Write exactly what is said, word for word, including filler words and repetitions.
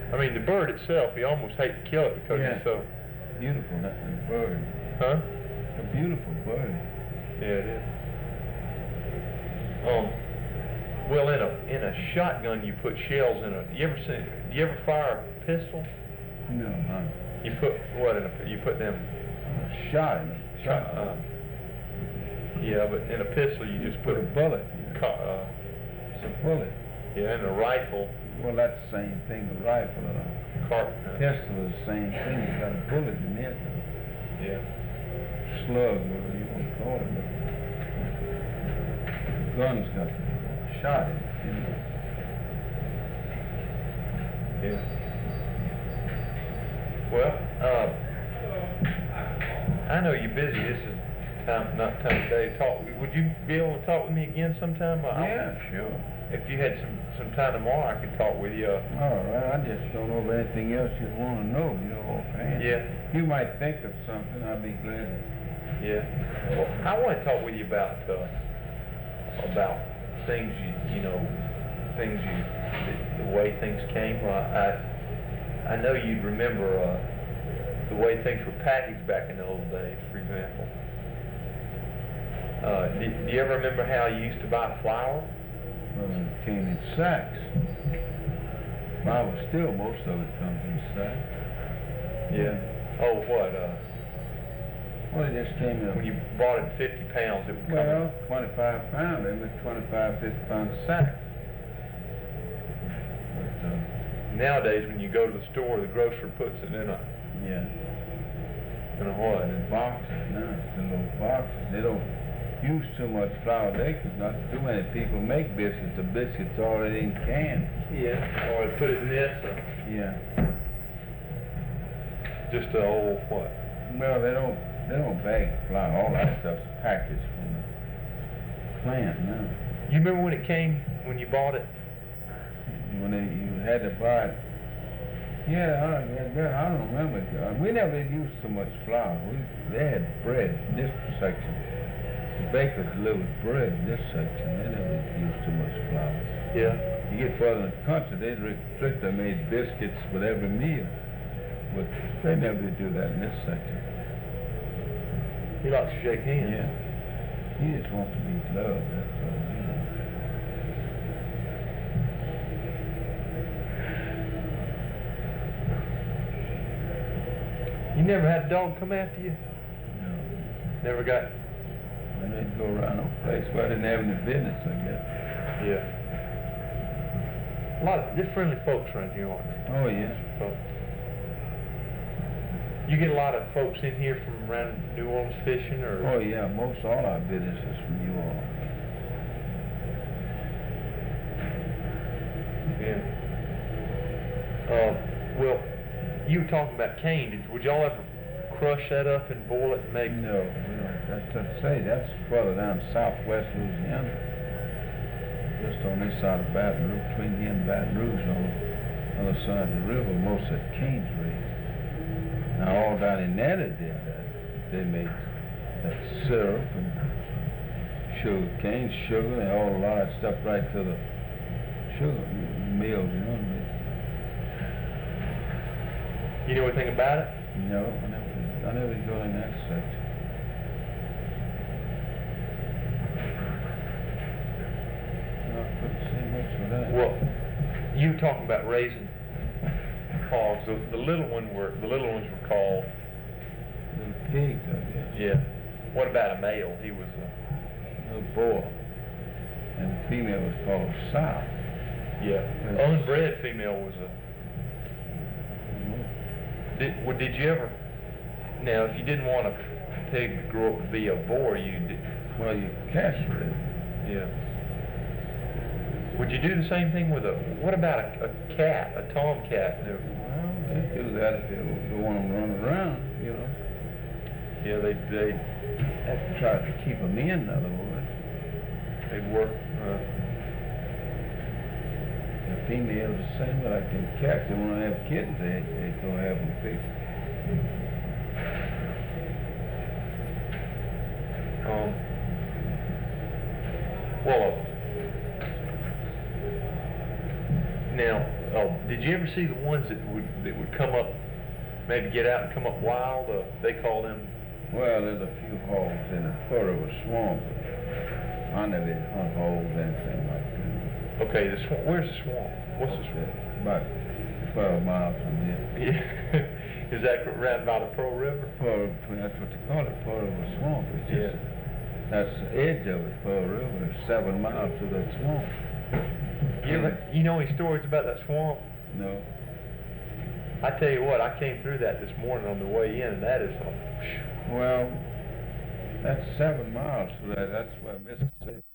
I mean, the bird itself, you almost hate to kill it because Yeah. it's so... Beautiful, that that bird. Huh? A beautiful bird. Yeah, it is. Um, well, in a in a shotgun, you put shells in a. You ever seen? You ever fire a pistol? No, huh? You put what in a? You put them. A shot in it. Shot. Uh, yeah, but in a pistol, you just put Put a bullet. Co uh, It's a bullet. yeah, in a rifle. Well, that's the same thing. The rifle and a Car uh, pistol is the same thing. You got a bullet in it. yeah. Slug, whatever you want to call it. But the gun's got a shot in it. You know? Yeah. Well, uh, I know you're busy. This is time, not time of day to talk. Would you be able to talk with me again sometime? Uh, Yeah, sure. If you had some some time tomorrow, I could talk with you. Uh, All right. I just don't know of anything else you want to know. You know, offhand. Yeah. You might think of something. I'd be glad to. yeah. Well, I want to talk with you about uh, about things you you know things you the, the way things came. Uh, I I know you'd remember uh, the way things were packaged back in the old days, for example. Uh, do, do you ever remember how you used to buy flour? Well, it came in sacks. Flour still, most of it comes in sacks. Yeah. Oh, what? Uh, Well, it just came in. when you bought it fifty pounds, it would come Well, in. twenty-five pound, they make twenty-five, fifty pound sack. But, uh, Nowadays, when you go to the store, the grocer puts it in a yeah, in a what? in boxes now, the little boxes. They don't use too much flour. They could not too many people make biscuits. The biscuits already in cans. Yeah. Or put it in this. Or Yeah. just a old what? Well, they don't, they don't bag flour. All that stuff's packaged from the plant now. You remember when it came, when you bought it? When they, you had to buy it. Yeah, I, yeah, I don't remember. Uh, We never used so much flour. We, they had bread in this section. The bakers delivered bread in this section. They never used too much flour. Yeah. You get further in the country, they restrict, they made biscuits with every meal. But they never do that in this section. He likes to shake hands. Yeah. He just wants to be loved, that's all, you know. You never had a dog come after you? No. Never got. I didn't go around no place where I didn't have any business, I guess. Yeah. A lot of, they're friendly folks around here, aren't they? Oh, yeah. Folks. You get a lot of folks in here from around New Orleans fishing, or? Oh, yeah, most all our business is from you all. Yeah. Uh, well, you were talking about cane. Did, would y'all ever crush that up and boil it and make? No, we don't. That's what I say, that's further down southwest Louisiana. Just on this side of Baton Rouge, between here and Baton Rouge, on the other side of the river, most of the cane's raised. Now, all down in Netta did that. They made that syrup and sugar cane, sugar, and all a lot of stuff right to the sugar mills, you know. You know anything about it? No, I never, I never go in that section. No, I couldn't see much of that. Well, you were talking about raising hogs. The, the little one were the little ones were called. Little pigs, I guess. Yeah. What about a male? He was a. Little boar. And the female was called sow. Yeah. Yes. Unbred female was a. Did, well, did you ever? Now, if you didn't want a pig to grow up to be a boar, you did. Well, you castrate. Yeah. Would you do the same thing with a? What about a, a cat, a tomcat? Well, they do that if they, they want them to run around, you know. Yeah, they they Have to try to keep them in, in other words. they'd work. Uh, The females the same way like them cats. They want to have kittens, they, they go have them fixed. um. Well. Uh, now, Oh, did you ever see the ones that would, that would come up, maybe get out and come up wild? Uh, they call them, Well, there's a few holes in the Pearl River swamp, but I never hunt holes, anything like that. okay, the swamp, where's the swamp? What's the swamp? About twelve miles from here. Yeah, is that around by the Pearl River? Pearl, that's what they call it, Pearl River Swamp. It's just, that's the edge of it, Pearl River. There's seven miles to that swamp. You ever, you know any stories about that swamp? No. I tell you what, I came through that this morning on the way in, and that is, a, Well, that's seven miles to that. That's where Mississippi